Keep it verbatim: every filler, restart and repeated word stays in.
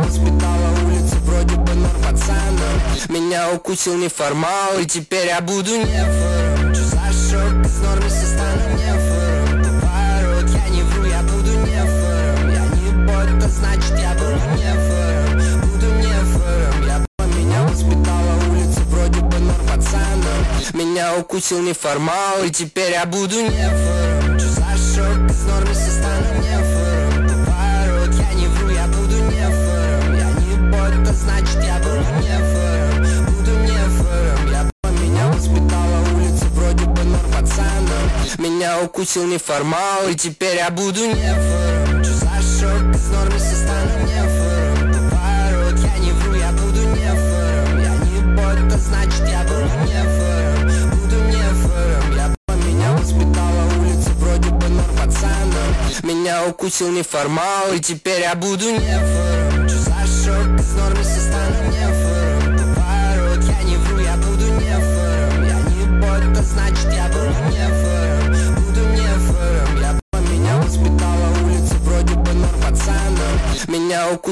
воспитала улица, вроде бы норм пацаном. Меня укусил неформал, и теперь я буду нефором. Чё за шок, из нормы все стану нефором. Поворот, я не вру, я буду нефором. Я не бот, то значит я буду нефором. Буду нефором, я меня воспитала улица, вроде бы норм пацаном. Меня укусил неформал, и теперь я буду нефором. Чё за шок, из нормы все стану нефором. Поворот, я не вру, я буду нефором. Я не бот, то значит я буду нефором. Буду нефором, я меня воспитала улица, вроде бы норм пацаном. Меня укусил неформал, и теперь я буду нефором. Чё за шок, из нормы все стану нефором. Поворот, я не вру, я буду нефором. Я не бот, то значит я буду нефором. Буду нефором, я меня воспитала улица, вроде бы норм пацаном. Меня укусил неформал, и теперь я буду нефором. Чё за шок, из нормы все стану нефором. Поворот, я не вру, я буду нефором. Я не бот, то значит я буду нефором. Буду нефором, я меня воспитала улица, вроде бы норм пацаном. Меня укусил